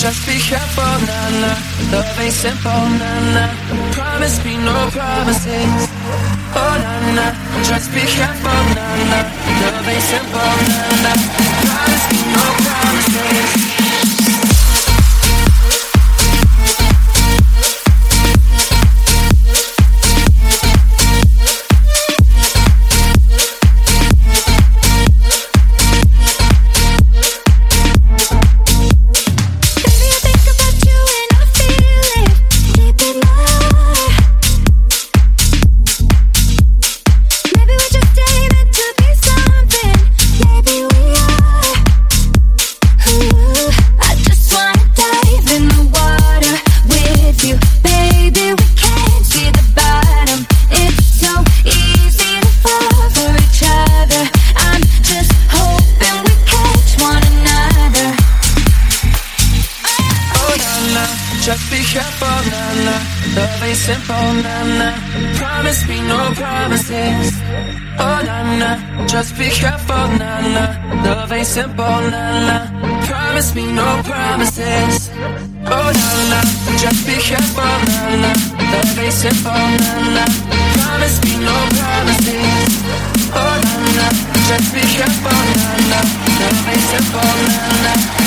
just be careful, nah, nah. Love ain't simple, nah, nah. Promise me no promises. Oh, nah, nah. Just be careful, nah, nah. Love ain't simple, nah, nah. Promise me no promises. Just be careful, nah, nah. Love ain't simple, nah, nah. Promise me no promises. Oh, nah, nah. Just be careful, nah, nah. Love ain't simple, nah, nah. Promise me no promises. Oh, nah, nah. Just be careful, nah, nah. Love ain't simple, nah, nah. Promise me no promises. Oh, nah, nah. Just be careful, nah, nah. Love ain't simple, nah, nah.